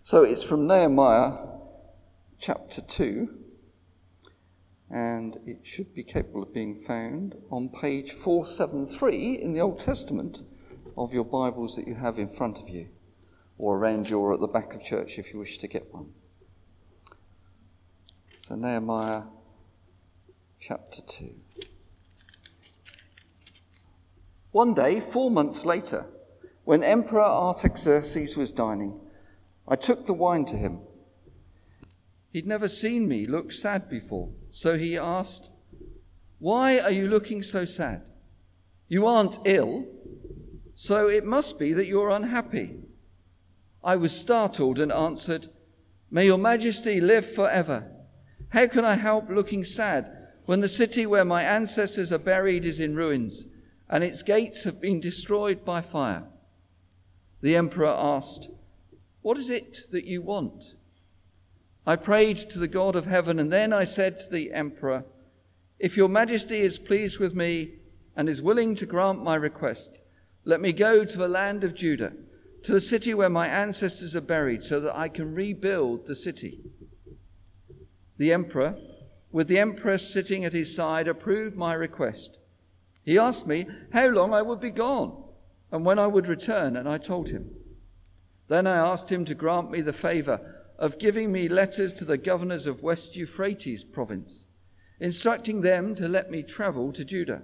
So it's from Nehemiah chapter 2, and it should be capable of being found on page 473 in the Old Testament of your Bibles that you have in front of you, or around you or at the back of church if you wish to get one. So Nehemiah chapter 2. One day, 4 months later, when Emperor Artaxerxes was dining, I took the wine to him. He'd never seen me look sad before, so he asked, "Why are you looking so sad? You aren't ill, so it must be that you're unhappy." I was startled and answered, "May your majesty live forever. How can I help looking sad when the city where my ancestors are buried is in ruins and its gates have been destroyed by fire?" The emperor asked, "What is it that you want?" I prayed to the God of heaven, and then I said to the emperor, "If your majesty is pleased with me and is willing to grant my request, let me go to the land of Judah, to the city where my ancestors are buried, so that I can rebuild the city." The emperor, with the empress sitting at his side, approved my request. He asked me how long I would be gone and when I would return, and I told him. Then I asked him to grant me the favor of giving me letters to the governors of West Euphrates province, instructing them to let me travel to Judah.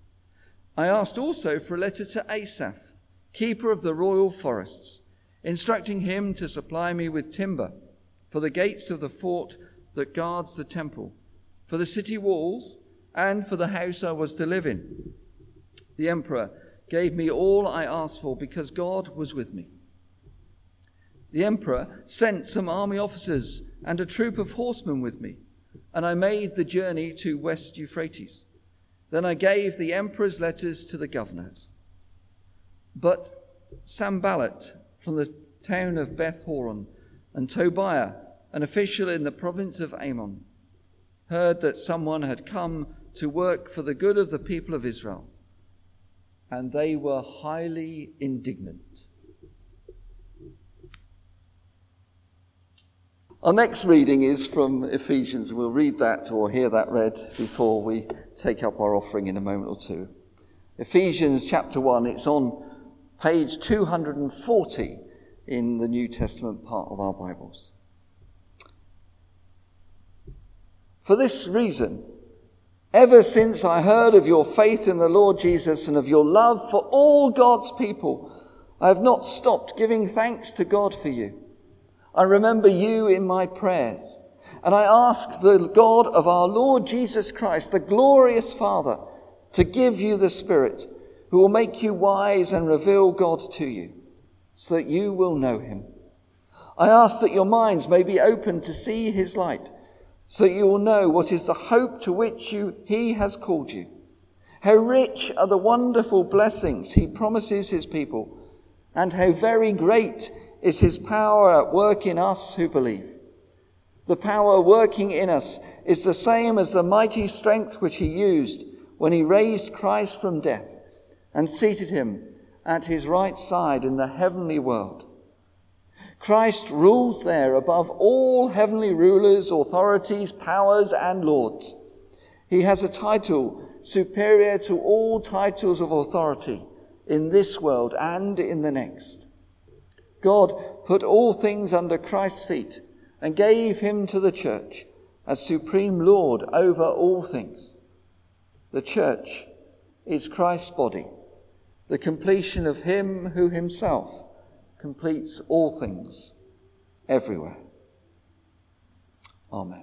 I asked also for a letter to Asaph, keeper of the royal forests, instructing him to supply me with timber for the gates of the fort that guards the temple, for the city walls, and for the house I was to live in. The emperor gave me all I asked for because God was with me. The emperor sent some army officers and a troop of horsemen with me, and I made the journey to West Euphrates. Then I gave the emperor's letters to the governors. But Sanballat from the town of Beth Horon and Tobiah, an official in the province of Ammon, heard that someone had come to work for the good of the people of Israel, and they were highly indignant. Our next reading is from Ephesians. We'll read that or hear that read before we take up our offering in a moment or two. Ephesians chapter 1, it's on page 240 in the New Testament part of our Bibles. "For this reason, ever since I heard of your faith in the Lord Jesus and of your love for all God's people, I have not stopped giving thanks to God for you. I remember you in my prayers, and I ask the God of our Lord Jesus Christ, the glorious Father, to give you the Spirit who will make you wise and reveal God to you, so that you will know him. I ask that your minds may be open to see his light, so that you will know what is the hope to which he has called you, how rich are the wonderful blessings he promises his people, and how very great is his power at work in us who believe. The power working in us is the same as the mighty strength which he used when he raised Christ from death and seated him at his right side in the heavenly world. Christ rules there above all heavenly rulers, authorities, powers, and lords. He has a title superior to all titles of authority in this world and in the next. God put all things under Christ's feet and gave him to the church as supreme Lord over all things. The church is Christ's body, the completion of him who himself completes all things everywhere. Amen.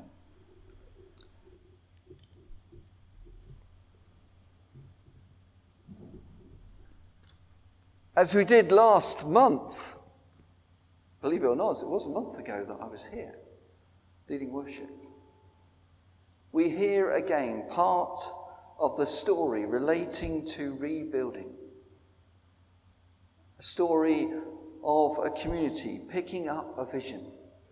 As we did last month, believe it or not, it was a month ago that I was here, leading worship. We hear again part of the story relating to rebuilding. A story of a community picking up a vision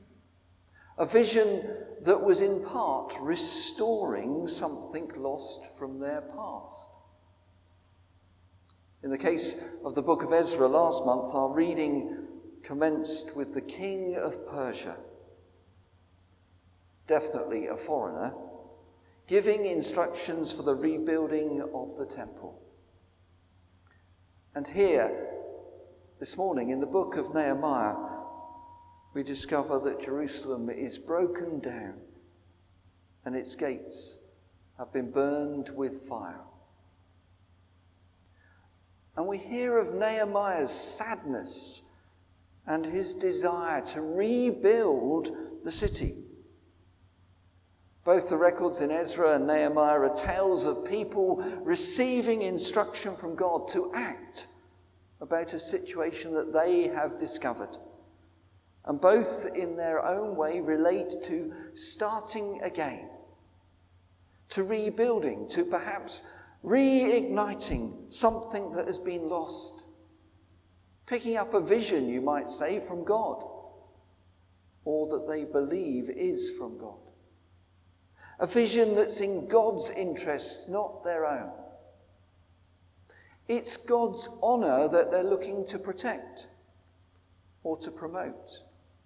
that was in part restoring something lost from their past. In the case of the book of Ezra last month, our reading commenced with the king of Persia, definitely a foreigner, giving instructions for the rebuilding of the temple. And here, this morning, in the book of Nehemiah, we discover that Jerusalem is broken down and its gates have been burned with fire. And we hear of Nehemiah's sadness and his desire to rebuild the city. Both the records in Ezra and Nehemiah are tales of people receiving instruction from God to act about a situation that they have discovered. And both in their own way relate to starting again, to rebuilding, to perhaps reigniting something that has been lost. Picking up a vision, you might say, from God, or that they believe is from God. A vision that's in God's interests, not their own. It's God's honour that they're looking to protect or to promote.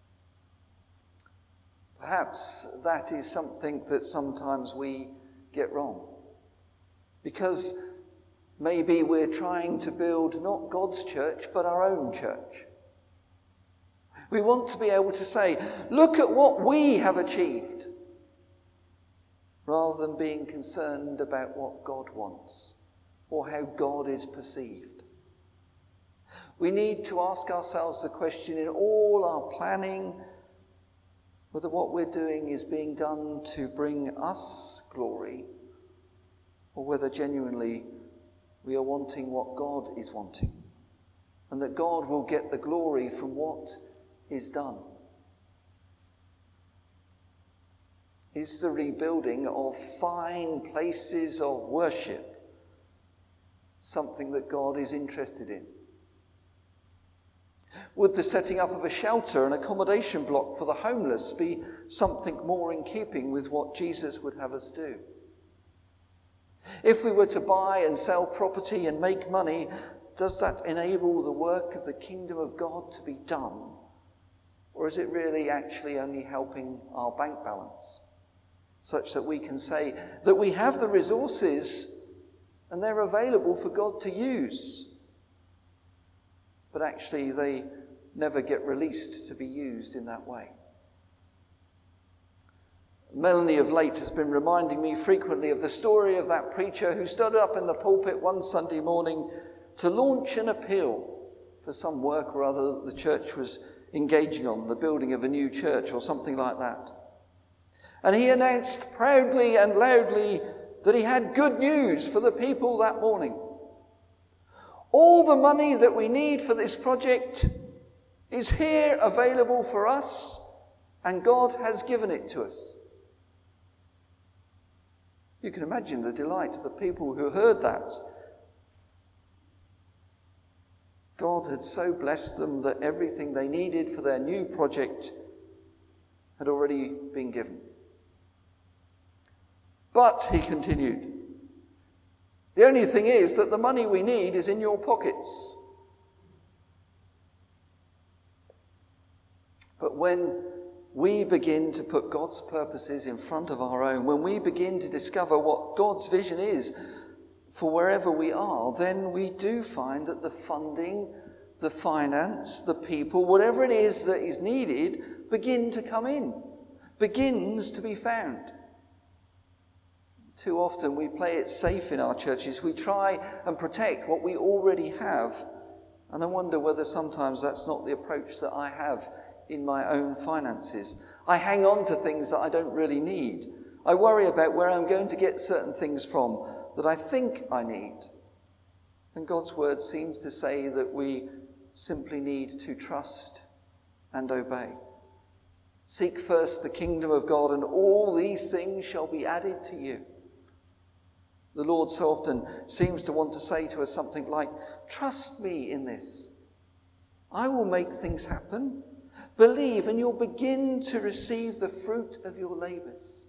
Perhaps that is something that sometimes we get wrong. Because maybe we're trying to build not God's church, but our own church. We want to be able to say, look at what we have achieved, rather than being concerned about what God wants or how God is perceived. We need to ask ourselves the question in all our planning, whether what we're doing is being done to bring us glory, or whether genuinely we are wanting what God is wanting, and that God will get the glory from what is done. Is the rebuilding of fine places of worship something that God is interested in? Would the setting up of a shelter, an accommodation block for the homeless, be something more in keeping with what Jesus would have us do? If we were to buy and sell property and make money, does that enable the work of the kingdom of God to be done? Or is it really actually only helping our bank balance, such that we can say that we have the resources and they're available for God to use, but actually they never get released to be used in that way? Melanie of late has been reminding me frequently of the story of that preacher who stood up in the pulpit one Sunday morning to launch an appeal for some work or other that the church was engaging on, the building of a new church or something like that. And he announced proudly and loudly that he had good news for the people that morning. All the money that we need for this project is here available for us, and God has given it to us. You can imagine the delight of the people who heard that. God had so blessed them that everything they needed for their new project had already been given. But, he continued, the only thing is that the money we need is in your pockets. But when we begin to put God's purposes in front of our own, when we begin to discover what God's vision is for wherever we are, then we do find that the funding, the finance, the people, whatever it is that is needed, begin to come in, begins to be found. Too often we play it safe in our churches. We try and protect what we already have. And I wonder whether sometimes that's not the approach that I have in my own finances. I hang on to things that I don't really need. I worry about where I'm going to get certain things from that I think I need. And God's word seems to say that we simply need to trust and obey. Seek first the kingdom of God, and all these things shall be added to you. The Lord so often seems to want to say to us something like, trust me in this. I will make things happen. Believe, and you'll begin to receive the fruit of your labours.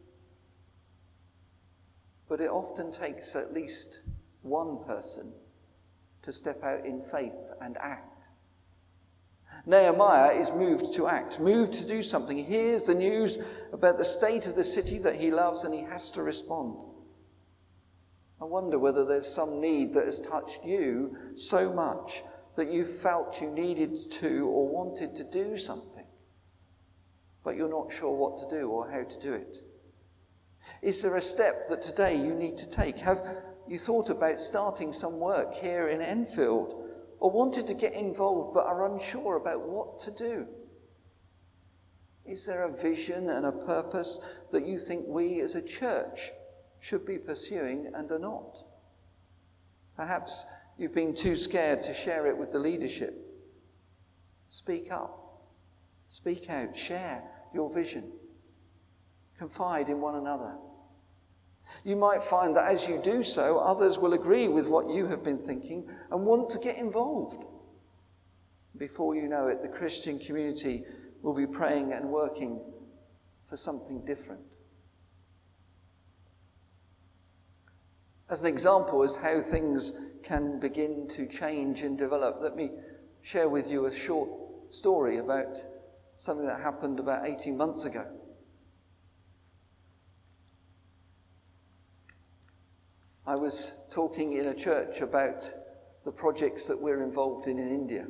But it often takes at least one person to step out in faith and act. Nehemiah is moved to act, moved to do something. He hears the news about the state of the city that he loves, and he has to respond. I wonder whether there's some need that has touched you so much that you felt you needed to or wanted to do something, but you're not sure what to do or how to do it. Is there a step that today you need to take? Have you thought about starting some work here in Enfield, or wanted to get involved but are unsure about what to do? Is there a vision and a purpose that you think we as a church should be pursuing and are not? Perhaps you've been too scared to share it with the leadership. Speak up, speak out, share your vision, confide in one another. You might find that as you do so, others will agree with what you have been thinking and want to get involved. Before you know it, the Christian community will be praying and working for something different. As an example as how things can begin to change and develop, let me share with you a short story about something that happened about 18 months ago. I was talking in a church about the projects that we're involved in India,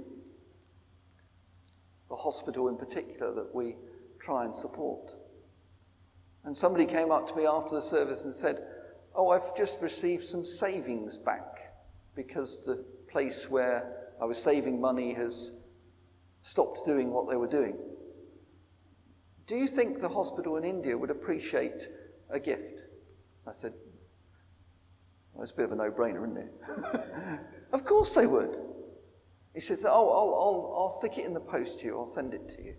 the hospital in particular that we try and support. And somebody came up to me after the service and said, "Oh, I've just received some savings back because the place where I was saving money has stopped doing what they were doing. Do you think the hospital in India would appreciate a gift?" I said, "Well, that's a bit of a no-brainer, isn't it?" "Of course they would." He said, "Oh, I'll stick it in the post to you. I'll send it to you."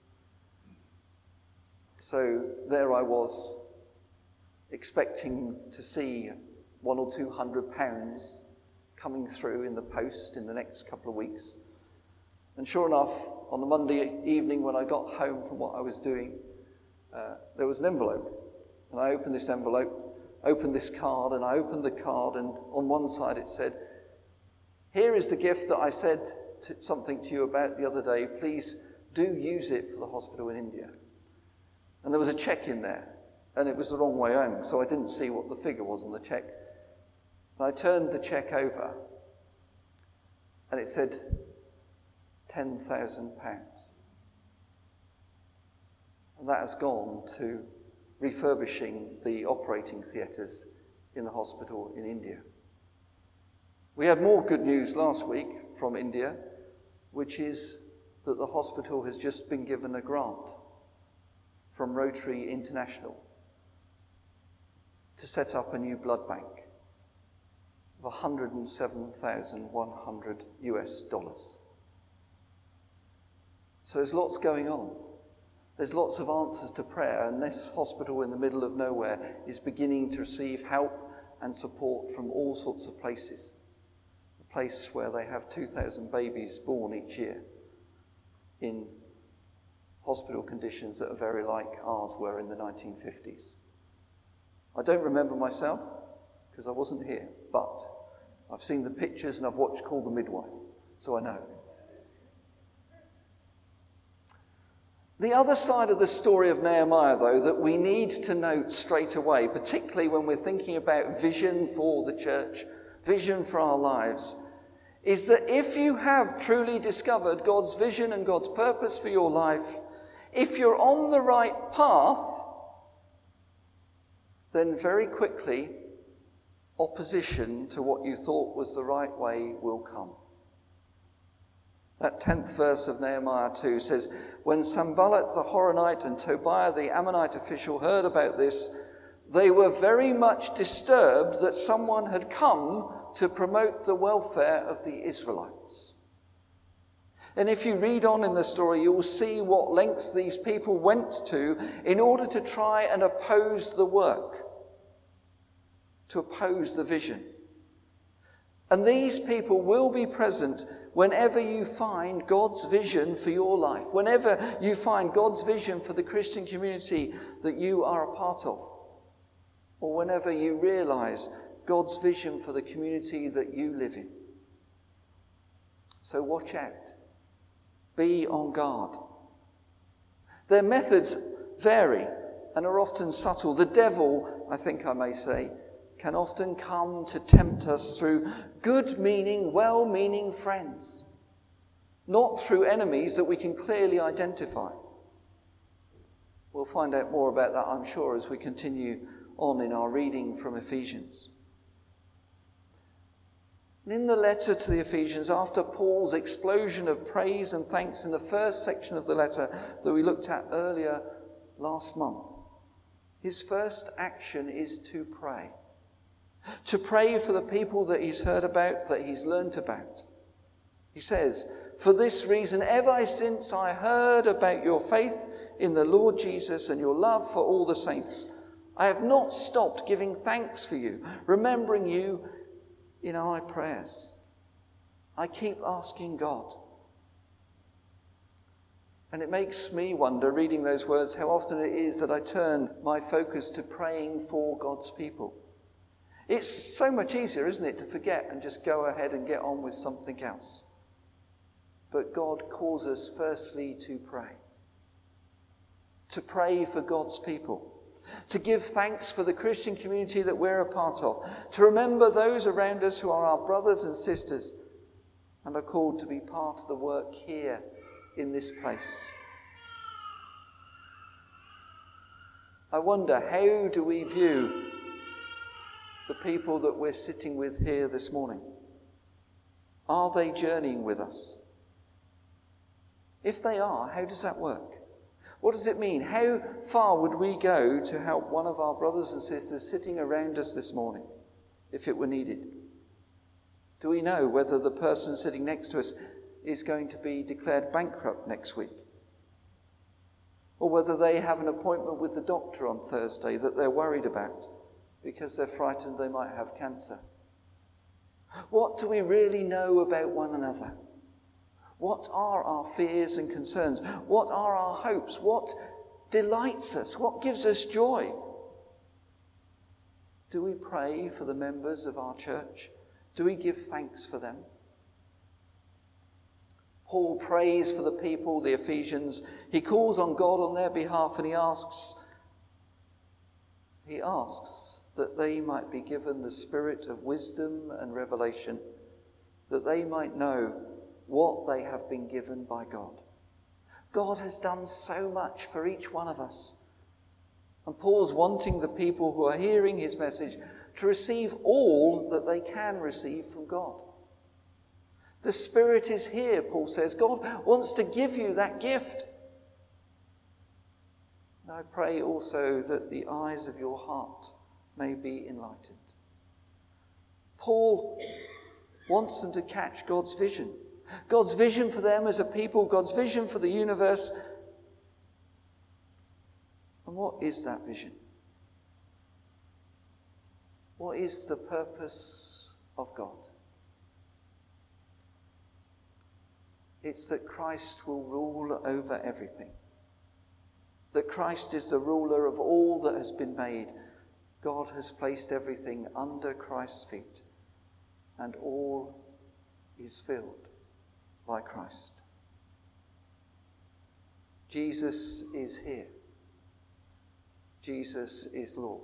So there I was, expecting to see £100 or £200 coming through in the post in the next couple of weeks. And sure enough, on the Monday evening when I got home from what I was doing, there was an envelope. And I opened this envelope, opened this card, and I opened the card, and on one side it said, "Here is the gift that I said something to you about the other day. Please do use it for the hospital in India." And there was a cheque in there, and it was the wrong way home, so I didn't see what the figure was on the cheque. And I turned the cheque over, and it said £10,000. And that has gone to refurbishing the operating theatres in the hospital in India. We had more good news last week from India, which is that the hospital has just been given a grant from Rotary International to set up a new blood bank of $107,100. So there's lots going on. There's lots of answers to prayer, and this hospital in the middle of nowhere is beginning to receive help and support from all sorts of places. A place where they have 2,000 babies born each year in hospital conditions that are very like ours were in the 1950s. I don't remember myself, because I wasn't here, but I've seen the pictures and I've watched Call the Midwife, so I know. The other side of the story of Nehemiah, though, that we need to note straight away, particularly when we're thinking about vision for the church, vision for our lives, is that if you have truly discovered God's vision and God's purpose for your life, if you're on the right path, then very quickly opposition to what you thought was the right way will come. That 10th verse of Nehemiah 2 says, "When Sanballat the Horonite and Tobiah the Ammonite official heard about this, they were very much disturbed that someone had come to promote the welfare of the Israelites." And if you read on in the story, you will see what lengths these people went to in order to try and oppose the work, to oppose the vision. And these people will be present whenever you find God's vision for your life, whenever you find God's vision for the Christian community that you are a part of, or whenever you realize God's vision for the community that you live in. So watch out. Be on guard. Their methods vary and are often subtle. The devil, I think I may say, can often come to tempt us through good-meaning, well-meaning friends, not through enemies that we can clearly identify. We'll find out more about that, I'm sure, as we continue on in our reading from Ephesians. And in the letter to the Ephesians, after Paul's explosion of praise and thanks in the first section of the letter that we looked at earlier last month, his first action is to pray. To pray for the people that he's heard about, that he's learnt about. He says, "For this reason, ever since I heard about your faith in the Lord Jesus and your love for all the saints, I have not stopped giving thanks for you, remembering you in our prayers." I keep asking God. And it makes me wonder, reading those words, how often it is that I turn my focus to praying for God's people. It's so much easier, isn't it, to forget and just go ahead and get on with something else. But God calls us firstly to pray. To pray for God's people. To give thanks for the Christian community that we're a part of. To remember those around us who are our brothers and sisters and are called to be part of the work here in this place. I wonder, how do we view the people that we're sitting with here this morning? Are they journeying with us? If they are, how does that work? What does it mean? How far would we go to help one of our brothers and sisters sitting around us this morning, if it were needed? Do we know whether the person sitting next to us is going to be declared bankrupt next week? Or whether they have an appointment with the doctor on Thursday that they're worried about because they're frightened they might have cancer? What do we really know about one another? What are our fears and concerns? What are our hopes? What delights us? What gives us joy? Do we pray for the members of our church? Do we give thanks for them? Paul prays for the people, the Ephesians. He calls on God on their behalf and he asks that they might be given the spirit of wisdom and revelation, that they might know what they have been given by God. God has done so much for each one of us. And Paul's wanting the people who are hearing his message to receive all that they can receive from God. The Spirit is here, Paul says. God wants to give you that gift. And I pray also that the eyes of your heart may be enlightened. Paul wants them to catch God's vision. God's vision for them as a people, God's vision for the universe. And what is that vision? What is the purpose of God? It's that Christ will rule over everything. That Christ is the ruler of all that has been made. God has placed everything under Christ's feet, and all is filled by Christ. Jesus is here. Jesus is Lord.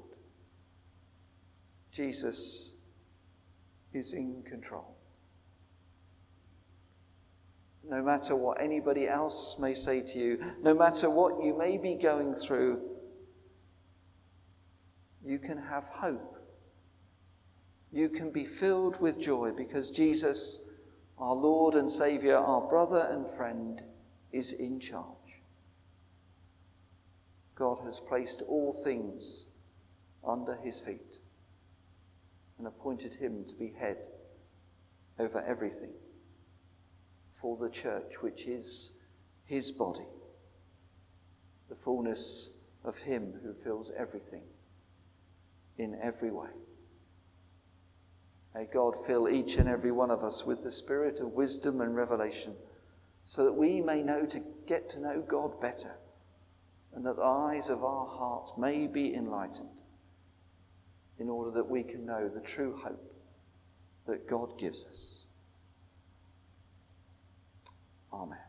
Jesus is in control. No matter what anybody else may say to you, no matter what you may be going through, you can have hope. You can be filled with joy because Jesus, our Lord and Saviour, our brother and friend, is in charge. God has placed all things under his feet and appointed him to be head over everything for the church, which is his body, the fullness of him who fills everything in every way. May God fill each and every one of us with the spirit of wisdom and revelation so that we may get to know God better and that the eyes of our hearts may be enlightened in order that we can know the true hope that God gives us. Amen.